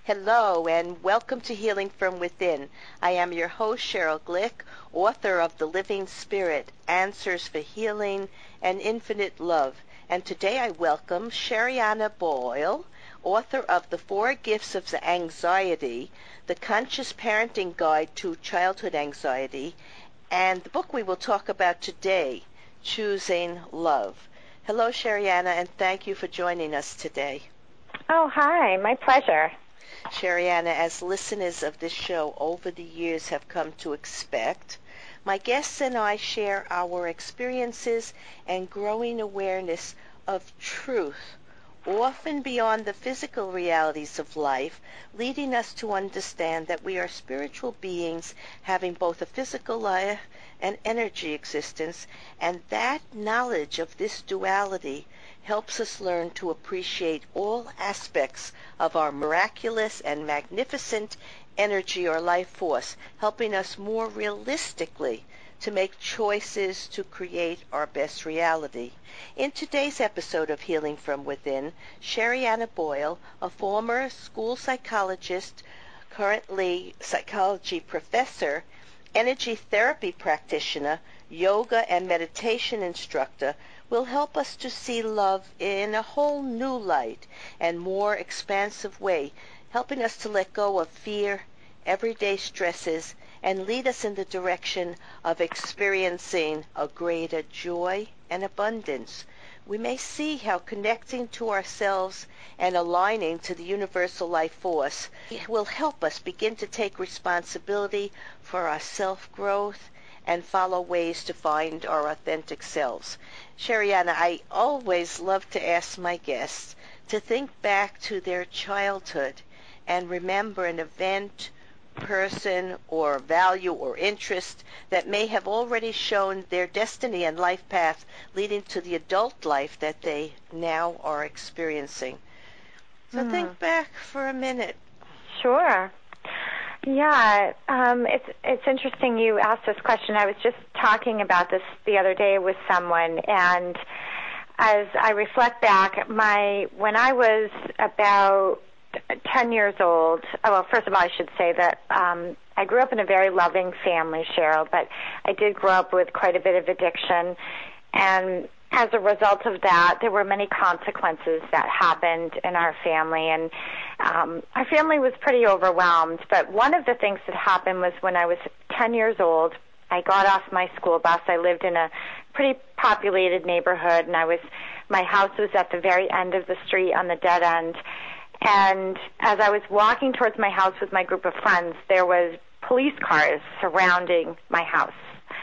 Hello and welcome to Healing from Within. I am your host, Cheryl Glick, author of The Living Spirit, Answers for Healing and Infinite Love. And today I welcome Sherianna Boyle, author of The Four Gifts of Anxiety, The Conscious Parenting Guide to Childhood Anxiety, and the book we will talk about today, Choosing Love. Hello, Sherianna, and thank you for joining us today. Oh, hi. My pleasure. Sherianna, as listeners of this show over the years have come to expect, my guests and I share our experiences and growing awareness of truth, often beyond the physical realities of life, leading us to understand that we are spiritual beings having both a physical life and energy existence, and that knowledge of this duality helps us learn to appreciate all aspects of our miraculous and magnificent energy or life force, helping us more realistically to make choices to create our best reality. In today's episode of Healing from Within, Sherianna Boyle, a former school psychologist, currently psychology professor, energy therapy practitioner, yoga and meditation instructor, will help us to see love in a whole new light and more expansive way, helping us to let go of fear, everyday stresses, and lead us in the direction of experiencing a greater joy and abundance. We may see how connecting to ourselves and aligning to the universal life force will help us begin to take responsibility for our self-growth and follow ways to find our authentic selves. Sherianna, I always love to ask my guests to think back to their childhood and remember an event, person, or value or interest that may have already shown their destiny and life path leading to the adult life that they now are experiencing. So think back for a minute. Sure. Yeah, it's interesting you asked this question. I was just talking about this the other day with someone, and as I reflect back, when I was about 10 years old, well, first of all, I should say that I grew up in a very loving family, Cheryl, but I did grow up with quite a bit of addiction, and as a result of that, there were many consequences that happened in our family, and our family was pretty overwhelmed. But one of the things that happened was when I was 10 years old, I got off my school bus. I lived in a pretty populated neighborhood, and my house was at the very end of the street on the dead end. And as I was walking towards my house with my group of friends, there was police cars surrounding my house.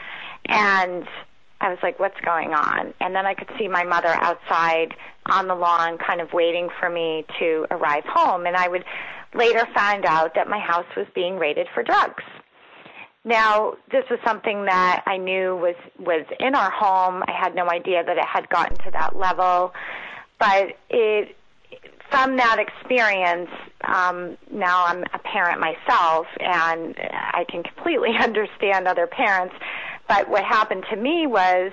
And I was like, what's going on? And then I could see my mother outside on the lawn kind of waiting for me to arrive home. And I would later find out that my house was being raided for drugs. Now, this was something that I knew was in our home. I had no idea that it had gotten to that level. But from that experience, now I'm a parent myself, and I can completely understand other parents. But what happened to me was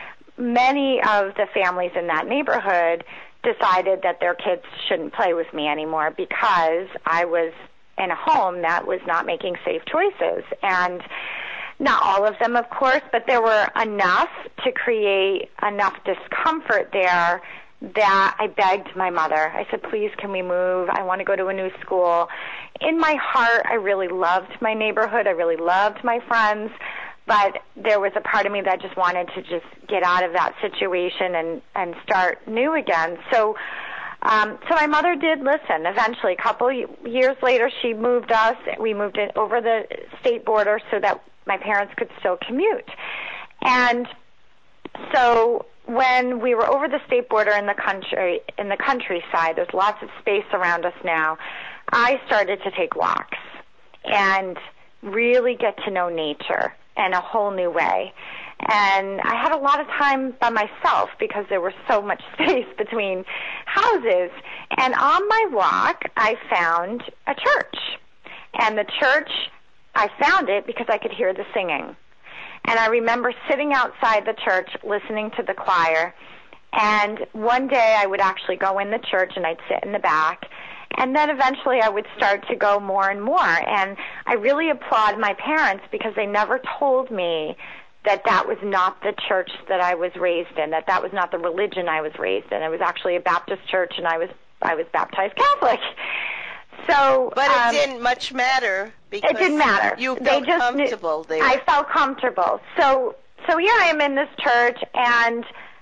many of the families in that neighborhood decided that their kids shouldn't play with me anymore because I was in a home that was not making safe choices. And not all of them, of course, but there were enough to create enough discomfort there that I begged my mother. I said, please, can we move? I want to go to a new school. In my heart, I really loved my neighborhood. I really loved my friends. But there was a part of me that just wanted to just get out of that situation and start new again. So my mother did listen. Eventually, a couple years later, she moved us. We moved it over the state border so that my parents could still commute. And so when we were over the state border in the countryside, there's lots of space around us now, I started to take walks and really get to know nature in a whole new way. And I had a lot of time by myself because there was so much space between houses. And on my walk, I found a church. And the church, I found it because I could hear the singing. And I remember sitting outside the church listening to the choir. And one day I would actually go in the church and I'd sit in the back. And then eventually I would start to go more and more. And I really applaud my parents because they never told me that that was not the church that I was raised in, that that was not the religion I was raised in. It was actually a Baptist church, and I was baptized Catholic. So, but it didn't much matter because it didn't matter. You felt comfortable there. I felt comfortable. So here I am in this church, and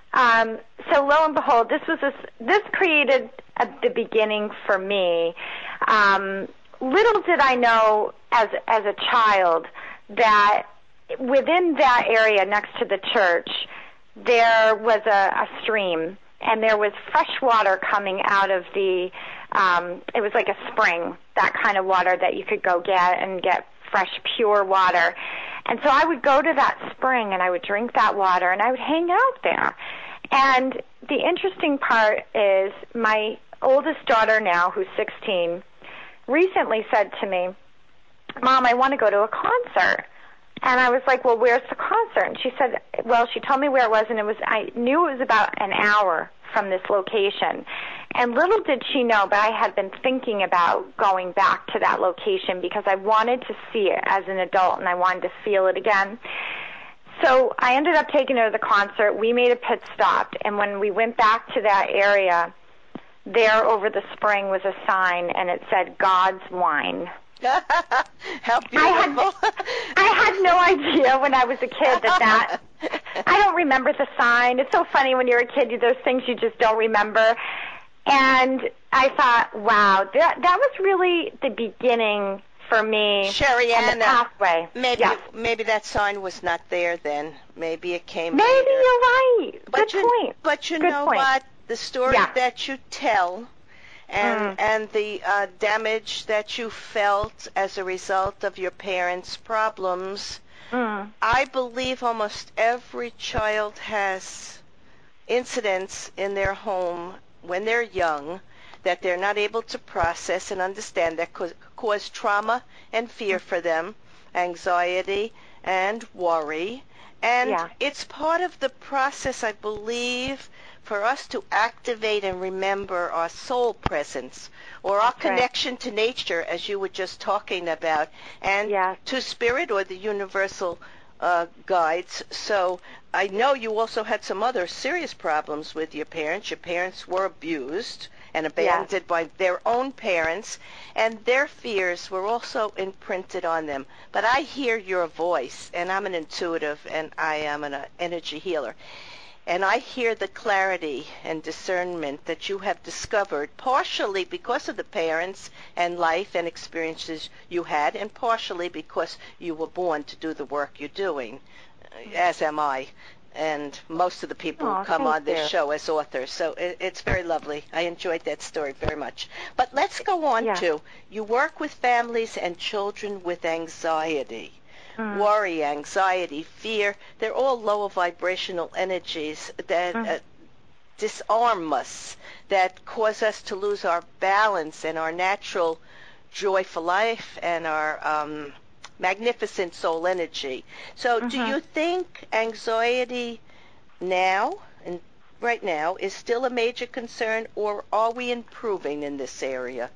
so lo and behold, this created the beginning for me. Little did I know as a child that within that area next to the church, there was a stream, and there was fresh water coming out of the, it was like a spring, that kind of water that you could go get fresh, pure water. And so I would go to that spring, and I would drink that water, and I would hang out there. And the interesting part is my oldest daughter now, who's 16, recently said to me, "Mom, I want to go to a concert." And I was like, "Well, where's the concert?" And she said, well, she told me where it was, and I knew it was about an hour from this location. And little did she know, but I had been thinking about going back to that location because I wanted to see it as an adult, and I wanted to feel it again. So I ended up taking her to the concert. We made a pit stop, and when we went back to that area, there over the spring was a sign, and it said, "God's Wine." How beautiful. I had no idea when I was a kid that I don't remember the sign. It's so funny when you're a kid, there's things you just don't remember. And I thought, wow, that was really the beginning for me. Sherry and the pathway. Maybe that sign was not there then. Maybe it came Maybe later. You're right. Good point. But you Good know point. what? The story that you tell and the damage that you felt as a result of your parents' problems, I believe almost every child has incidents in their home when they're young that they're not able to process and understand that cause trauma and fear for them, anxiety and worry. And it's part of the process, I believe, for us to activate and remember our soul presence or our connection to nature, as you were just talking about, and to spirit or the universal guides. So I know you also had some other serious problems with your parents. Your parents were abused and abandoned by their own parents, and their fears were also imprinted on them. But I hear your voice, and I'm an intuitive, and I am an energy healer. And I hear the clarity and discernment that you have discovered, partially because of the parents and life and experiences you had, and partially because you were born to do the work you're doing, as am I, and most of the people who come on this show as authors. So it's very lovely. I enjoyed that story very much. But let's go on to, you work with families and children with anxiety. Worry, anxiety, fear, they're all lower vibrational energies that disarm us, that cause us to lose our balance and our natural joy for life and our magnificent soul energy. So do you think anxiety now, and right now, is still a major concern, or are we improving in this area?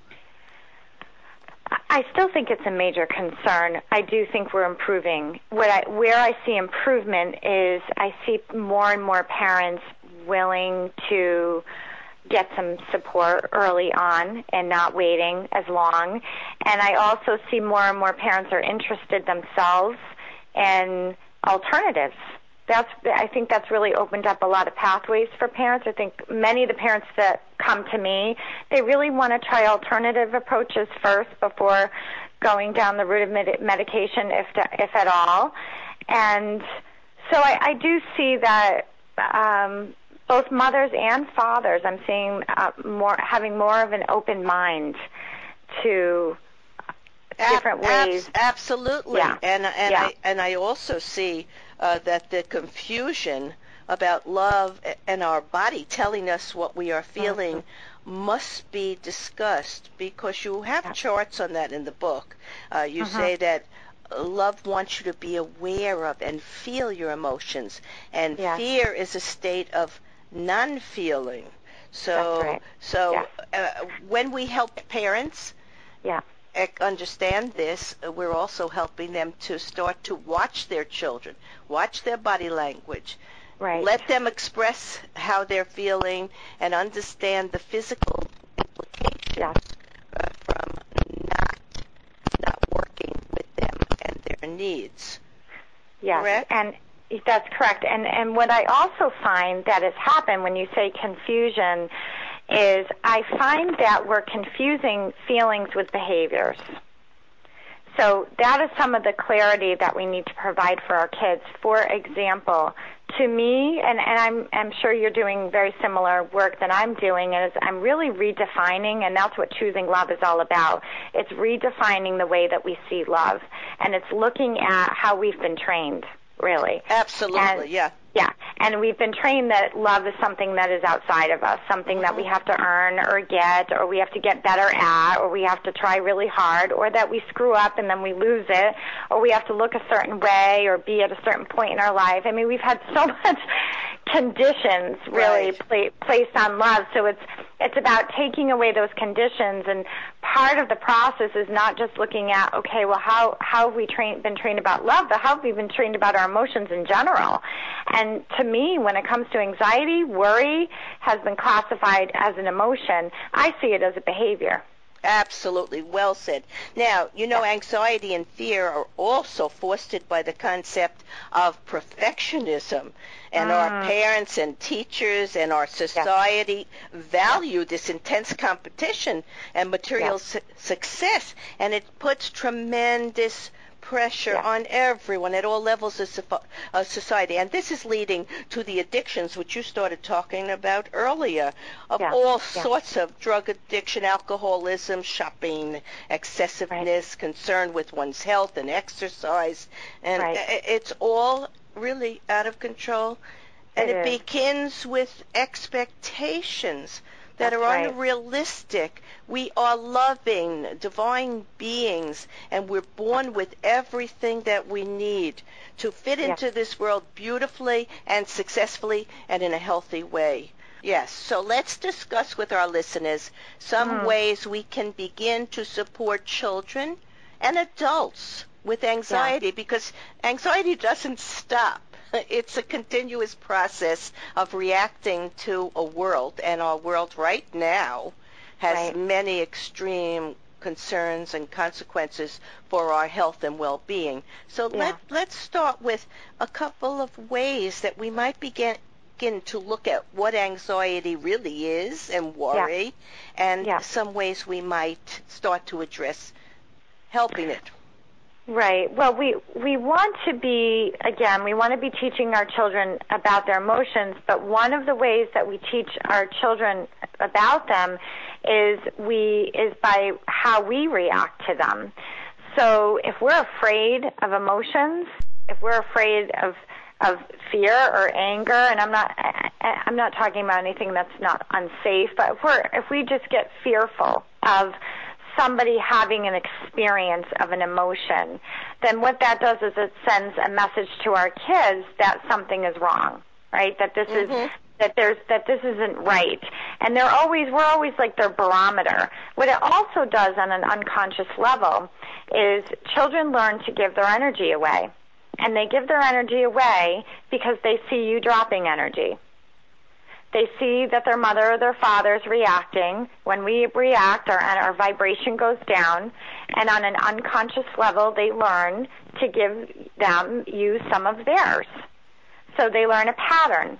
I still think it's a major concern. I do think we're improving. Where I see improvement is I see more and more parents willing to get some support early on and not waiting as long. And I also see more and more parents are interested themselves in alternatives. I think that's really opened up a lot of pathways for parents. I think many of the parents that come to me, they really want to try alternative approaches first before going down the route of medication, if at all. And so I do see that both mothers and fathers, I'm seeing having more of an open mind to different ways. Absolutely. Yeah. And I also see that the confusion about love and our body telling us what we are feeling must be discussed, because you have charts on that in the book. You say that love wants you to be aware of and feel your emotions, and fear is a state of non-feeling. That's right. So when we help parents Yeah. understand this, we're also helping them to start to watch their children, watch their body language, Right. let them express how they're feeling, and understand the physical implications Yes. from not working with them and their needs. Yes. Correct? And that's correct. And what I also find that has happened when you say confusion is I find that we're confusing feelings with behaviors. So that is some of the clarity that we need to provide for our kids. For example, to me, and I'm sure you're doing very similar work that I'm doing, is I'm really redefining, and that's what Choosing Love is all about. It's redefining the way that we see love, and it's looking at how we've been trained, really. Absolutely, yeah. Yeah, and we've been trained that love is something that is outside of us, something that we have to earn or get, or we have to get better at, or we have to try really hard, or that we screw up and then we lose it, or we have to look a certain way or be at a certain point in our life. I mean, we've had so much conditions really placed on love, so it's about taking away those conditions, and part of the process is not just looking at, okay, well, how have we been trained about love, but how have we been trained about our emotions in general? And to me, when it comes to anxiety, worry has been classified as an emotion. I see it as a behavior. Absolutely, well said. Now, anxiety and fear are also fostered by the concept of perfectionism. And our parents and teachers and our society value this intense competition and material success. And it puts tremendous pressure on everyone at all levels of society. And this is leading to the addictions, which you started talking about earlier, of all sorts of drug addiction, alcoholism, shopping, excessiveness, concern with one's health and exercise. And it's all really out of control. And it begins with expectations that are unrealistic. We are loving, divine beings, and we're born with everything that we need to fit into this world beautifully and successfully and in a healthy way. Yes, so let's discuss with our listeners some ways we can begin to support children and adults with anxiety, because anxiety doesn't stop. It's a continuous process of reacting to a world, and our world right now has many extreme concerns and consequences for our health and well-being. So let's start with a couple of ways that we might begin to look at what anxiety really is and worry, and some ways we might start to address helping it. Right. Well, we want to be teaching our children about their emotions, but one of the ways that we teach our children about them is by how we react to them. So if we're afraid of emotions, if we're afraid of fear or anger, and I'm not talking about anything that's not unsafe, but if we just get fearful of somebody having an experience of an emotion, then what that does is it sends a message to our kids that something is wrong, right? That this is that this isn't right, and we're always like their barometer. What it also does on an unconscious level is children learn to give their energy away, and they give their energy away because they see you dropping energy. They see that their mother or their father is reacting. When we react, our vibration goes down, and on an unconscious level, they learn to give you some of theirs. So they learn a pattern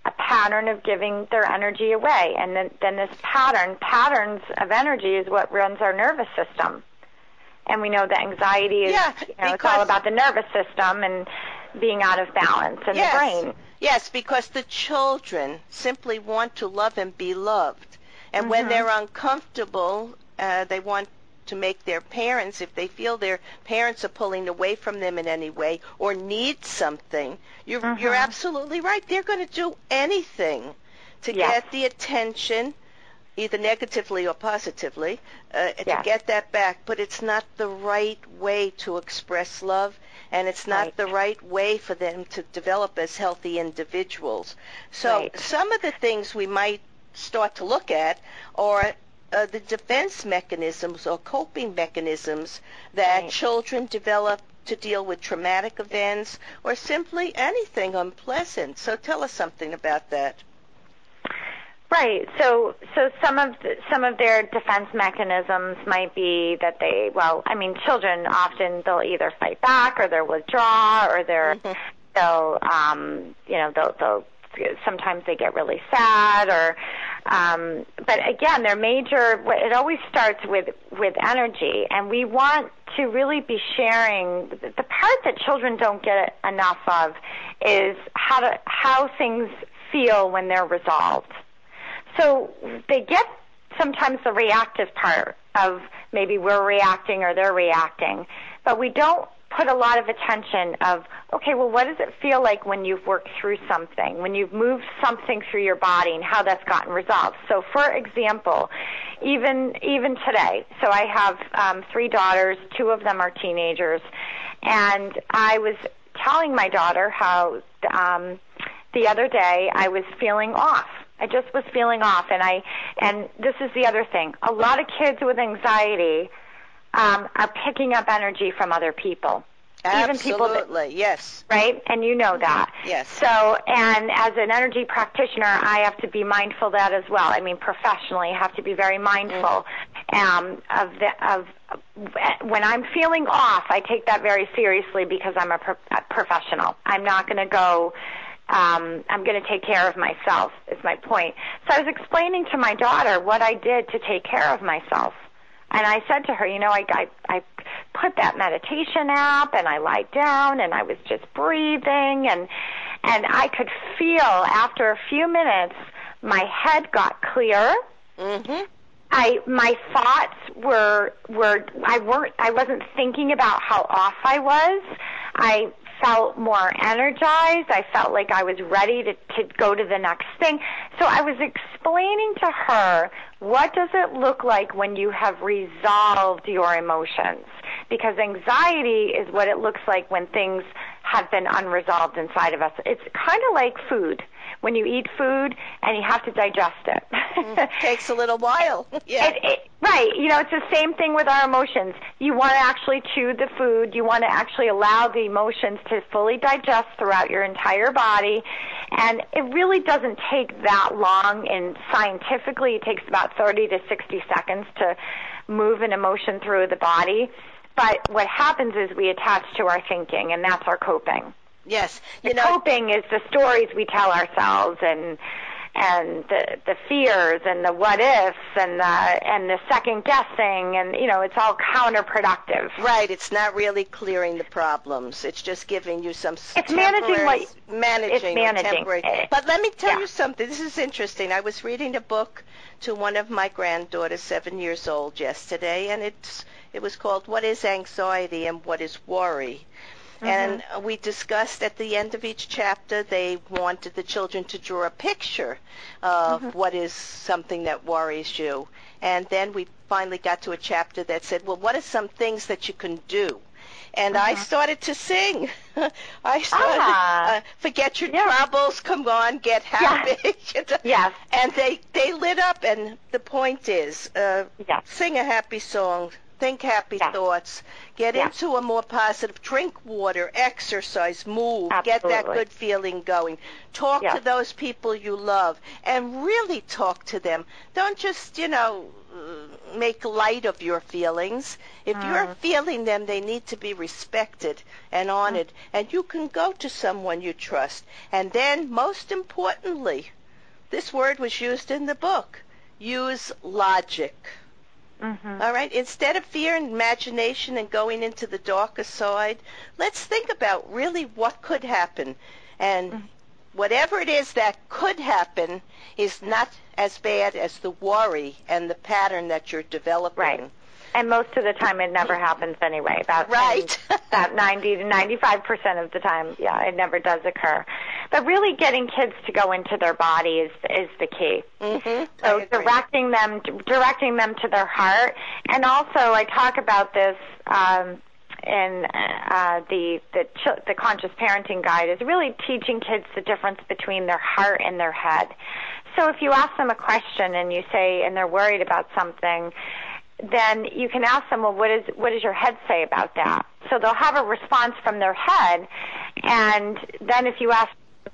of giving their energy away, and then this patterns of energy is what runs our nervous system. And we know that anxiety is, it's all about the nervous system and being out of balance in the brain. Yes, because the children simply want to love and be loved. And when they're uncomfortable, they want to make their parents, if they feel their parents are pulling away from them in any way or need something, you're absolutely right. They're going to do anything to get the attention, either negatively or positively, to get that back. But it's not the right way to express love. And it's not the right way for them to develop as healthy individuals. So some of the things we might start to look at are the defense mechanisms or coping mechanisms that children develop to deal with traumatic events or simply anything unpleasant. So tell us something about that. Right. So some of their defense mechanisms might be that children often they'll either fight back or they'll withdraw or they'll sometimes they get really sad or but again, it always starts with energy, and we want to really be sharing the part that children don't get enough of is how things feel when they're resolved. So they get sometimes the reactive part of maybe we're reacting or they're reacting, but we don't put a lot of attention of, okay, well, what does it feel like when you've worked through something, when you've moved something through your body and how that's gotten resolved. So, for example, even today, so I have 3 daughters, 2 of them are teenagers, and I was telling my daughter how the other day I was feeling off. I just was feeling off, and this is the other thing. A lot of kids with anxiety are picking up energy from other people. Absolutely, yes. Right? And you know that. Yes. So, and as an energy practitioner, I have to be mindful of that as well. I mean, professionally, I have to be very mindful of when I'm feeling off, I take that very seriously because I'm a professional. I'm not going to go... I'm going to take care of myself, is my point. So I was explaining to my daughter what I did to take care of myself. And I said to her, I put that meditation app and I lied down and I was just breathing and I could feel after a few minutes my head got clear. Mm-hmm. My thoughts I wasn't thinking about how off I was. I felt more energized. I felt like I was ready to go to the next thing. So I was explaining to her, what does it look like when you have resolved your emotions? Because anxiety is what it looks like when things have been unresolved inside of us. It's kind of like food. When you eat food and you have to digest it. It takes a little while. Yeah. Right. It's the same thing with our emotions. You want to actually chew the food. You want to actually allow the emotions to fully digest throughout your entire body. And it really doesn't take that long. And scientifically, it takes about 30 to 60 seconds to move an emotion through the body. But what happens is we attach to our thinking, and that's our coping. Yes. Coping is the stories we tell ourselves and the fears and the what ifs and the second guessing and it's all counterproductive. Right. It's not really clearing the problems. It's just giving you some It's managing. Temporary. But let me tell you something. This is interesting. I was reading a book to one of my granddaughters, 7 years old, yesterday, and it was called What is Anxiety and What is Worry? And we discussed at the end of each chapter, they wanted the children to draw a picture of what is something that worries you. And then we finally got to a chapter that said, well, what are some things that you can do? And I started to sing. I started, forget your troubles, come on, get happy. Yes. And they lit up, and the point is, sing a happy song. Think happy thoughts. Get into a more positive. Drink water, exercise, move. Absolutely. Get that good feeling going. Talk to those people you love, and really talk to them. Don't just, make light of your feelings. If you're feeling them, they need to be respected and honored. And you can go to someone you trust. And then, most importantly, this word was used in the book. Use logic. All right? Instead of fear and imagination and going into the darker side, let's think about really what could happen. And whatever it is that could happen is not as bad as the worry and the pattern that you're developing. Right. And most of the time it never happens anyway. About 90 to 95% of the time, it never does occur. But really getting kids to go into their body is the key. So directing them to their heart. And also I talk about this in the Conscious Parenting Guide, is really teaching kids the difference between their heart and their head. So if you ask them a question and you say, and they're worried about something, then you can ask them, well, what does your head say about that? So they'll have a response from their head, and then if you ask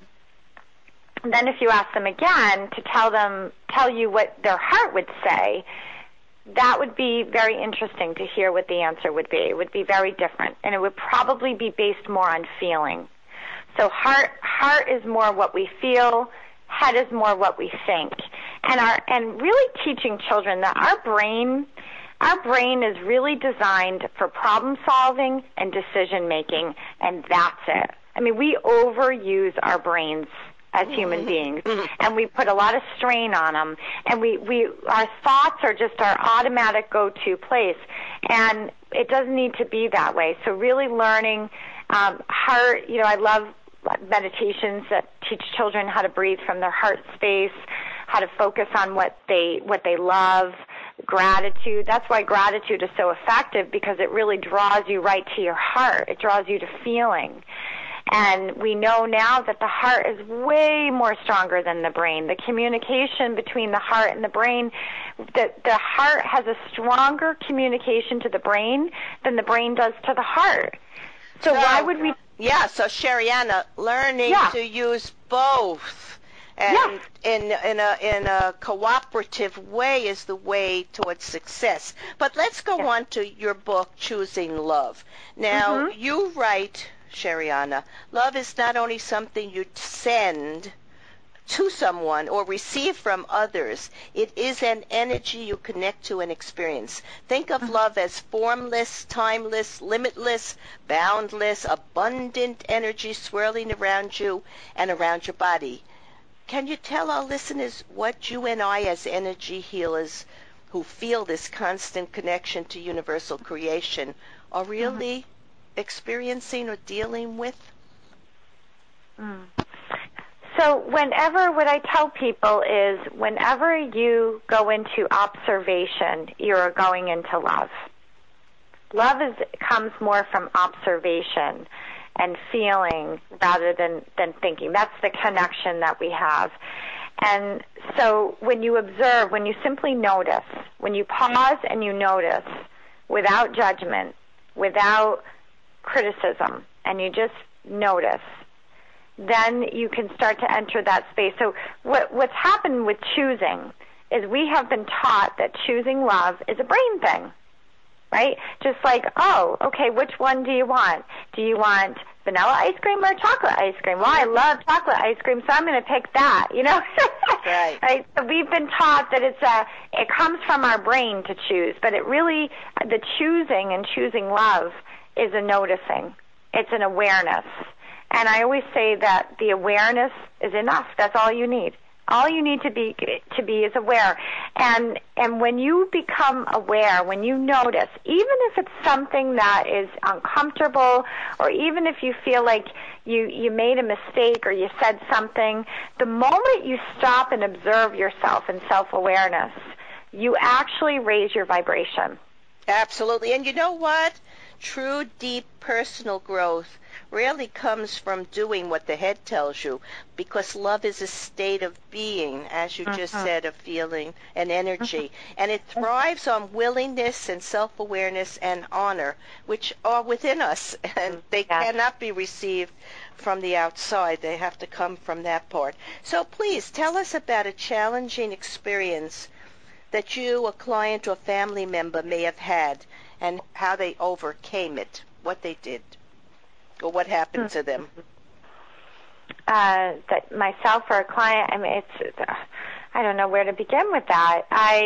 them again to tell you what their heart would say, that would be very interesting to hear what the answer would be. It would be very different, and it would probably be based more on feeling. So heart is more what we feel, head is more what we think. And really teaching children that our brain is really designed for problem solving and decision making, and that's it. I mean, we overuse our brains as human beings, and we put a lot of strain on them, and our thoughts are just our automatic go-to place, and it doesn't need to be that way. So really learning heart, I love meditations that teach children how to breathe from their heart space, how to focus on what they love, gratitude. That's why gratitude is so effective, because it really draws you right to your heart. It draws you to feeling. And we know now that the heart is way more stronger than the brain. The communication between the heart and the brain, the heart has a stronger communication to the brain than the brain does to the heart. So why would we... Yeah, so Sherianna, learning to use both and in a cooperative way is the way towards success. But let's go on to your book, Choosing Love. Now, you write, Sherianna, love is not only something you send to someone or receive from others. It is an energy you connect to and experience. Think of love as formless, timeless, limitless, boundless, abundant energy swirling around you and around your body. Can you tell our listeners what you and I, as energy healers who feel this constant connection to universal creation, are really experiencing or dealing with? So what I tell people is, whenever you go into observation, you're going into love. Love comes more from observation and feeling rather than thinking. That's the connection that we have. And so when you observe, when you simply notice, when you pause and you notice without judgment, without criticism, and you just notice, then you can start to enter that space. So what's happened with choosing is we have been taught that choosing love is a brain thing, right? Just like, which one do you want? Do you want vanilla ice cream or chocolate ice cream? Well, I love chocolate ice cream, so I'm going to pick that, Right. Right? So we've been taught that it comes from our brain to choose, but it really, the choosing and choosing love is a noticing. It's an awareness. And I always say that the awareness is enough. That's all you need. All you need to be is aware. And when you become aware, when you notice, even if it's something that is uncomfortable, or even if you feel like you made a mistake or you said something, the moment you stop and observe yourself in self-awareness, you actually raise your vibration. Absolutely. And you know what? True, deep personal growth rarely comes from doing what the head tells you, because love is a state of being, as you just said, of feeling and energy. And it thrives on willingness and self-awareness and honor, which are within us, and they cannot be received from the outside. They have to come from that part. So please tell us about a challenging experience that you, a client or family member, may have had, and how they overcame it, what they did, or what happened to them. That myself or a client, I mean, I don't know where to begin with that.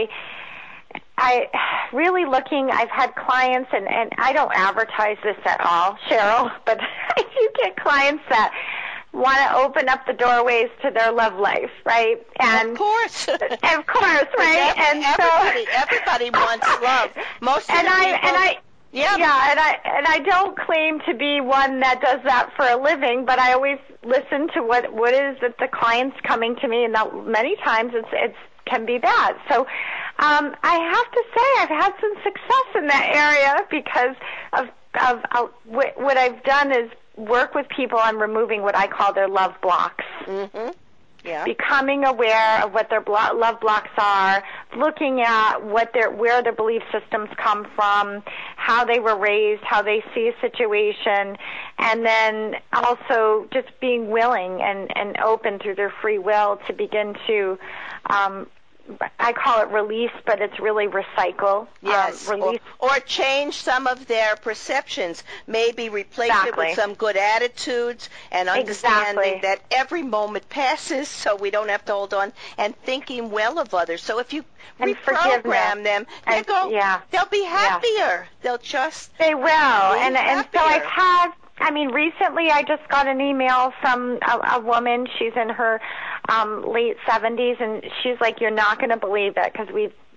I really looking, I've had clients, and I don't advertise this at all, Cheryl, but I do get clients that want to open up the doorways to their love life, right? And of course, right? And everybody wants love. Most of the people. And I don't claim to be one that does that for a living, but I always listen to what is that the client's coming to me, and that many times it can be bad. So I have to say I've had some success in that area because of what I've done is work with people on removing what I call their love blocks. Mm-hmm. becoming aware of what their love blocks are, looking at where their belief systems come from, how they were raised, how they see a situation, and then also just being willing and open through their free will to begin to I call it release, but it's really recycle. Yes, release. Or change some of their perceptions. Maybe replace it with some good attitudes and understanding that every moment passes, so we don't have to hold on, and thinking well of others. So if you reprogram them, they'll be happier. They will. And so I've had. Recently I just got an email from a woman. She's in her late 70s, and she's like, "You're not going to believe it," because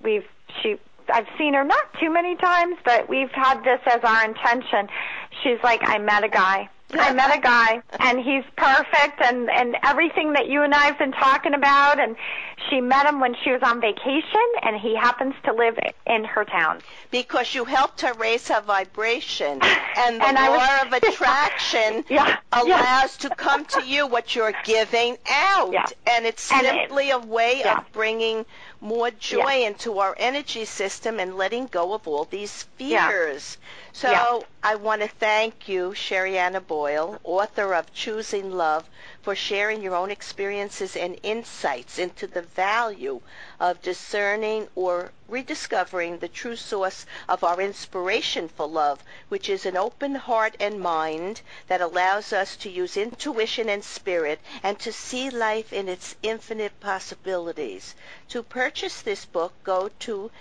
I've seen her not too many times, but we've had this as our intention. She's like, "I met a guy, and he's perfect, and everything that you and I have been talking about." And she met him when she was on vacation, and he happens to live in her town. Because you helped her raise her vibration, and the law of attraction allows to come to you what you're giving out. Yeah. And it's simply a way of bringing more joy into our energy system and letting go of all these fears. So I want to thank you, Sherianna Boyle, author of Choosing Love, for sharing your own experiences and insights into the value of discerning or rediscovering the true source of our inspiration for love, which is an open heart and mind that allows us to use intuition and spirit and to see life in its infinite possibilities. To purchase this book, go to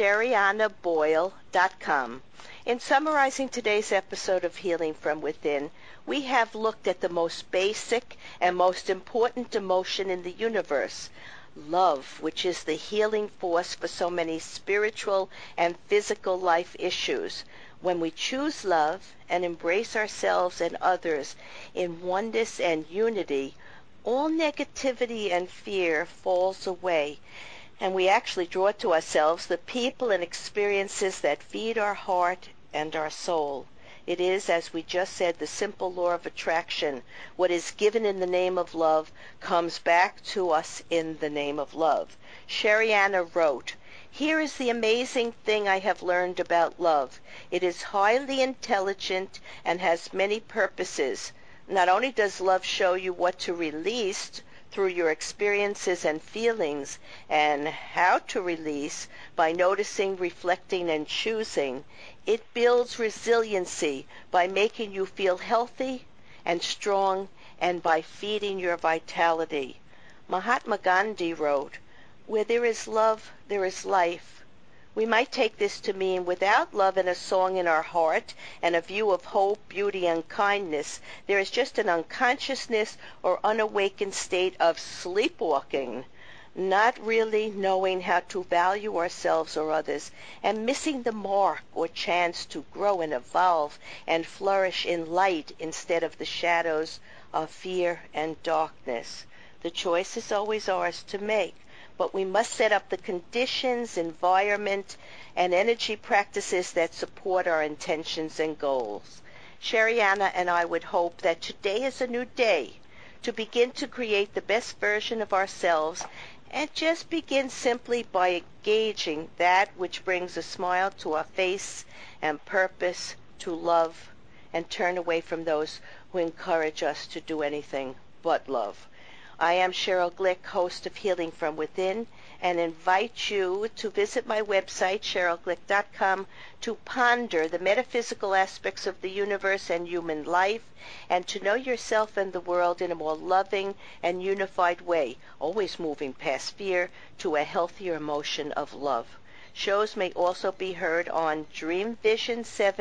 SheriannaBoyle.com. In summarizing today's episode of Healing from Within, we have looked at the most basic and most important emotion in the universe, love, which is the healing force for so many spiritual and physical life issues. When we choose love and embrace ourselves and others in oneness and unity, all negativity and fear falls away, and we actually draw to ourselves the people and experiences that feed our heart and our soul. It is, as we just said, the simple law of attraction. What is given in the name of love comes back to us in the name of love. Sherianna wrote, "Here is the amazing thing I have learned about love. It is highly intelligent and has many purposes. Not only does love show you what to release through your experiences and feelings, and how to release by noticing, reflecting, and choosing, it builds resiliency by making you feel healthy and strong and by feeding your vitality." Mahatma Gandhi wrote, "Where there is love, there is life." We might take this to mean without love and a song in our heart and a view of hope, beauty, and kindness, there is just an unconsciousness or unawakened state of sleepwalking, not really knowing how to value ourselves or others, and missing the mark or chance to grow and evolve and flourish in light instead of the shadows of fear and darkness. The choice is always ours to make, but we must set up the conditions, environment, and energy practices that support our intentions and goals. Sherianna and I would hope that today is a new day to begin to create the best version of ourselves, and just begin simply by engaging that which brings a smile to our face and purpose to love, and turn away from those who encourage us to do anything but love. I am Cheryl Glick, host of Healing from Within, and invite you to visit my website, CherylGlick.com, to ponder the metaphysical aspects of the universe and human life, and to know yourself and the world in a more loving and unified way, always moving past fear to a healthier emotion of love. Shows may also be heard on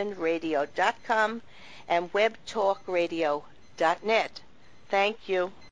DreamVision7Radio.com and WebTalkRadio.net. Thank you.